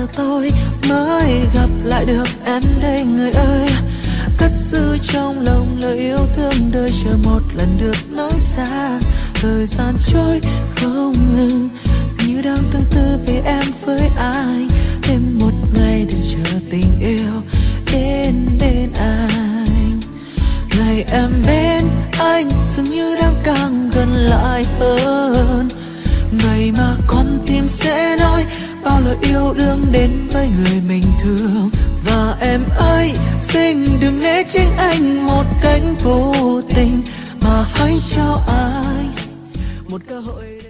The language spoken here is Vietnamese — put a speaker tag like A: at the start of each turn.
A: tôi mới gặp lại được em đây người ơi. Cất giữ trong lòng lời yêu thương đời chờ một lần được nói ra. Thời gian trôi không ngừng như đang tương tư về em với ai. Thêm một ngày để chờ tình yêu đến bên anh. Ngày em bên anh dường như đang càng gần lại hơn. Ngày mà con tim sẽ nói bao lời yêu đương đến với người mình thương. Và em ơi xin đừng né tránh anh một cách vô tình, mà hãy cho anh một cơ hội.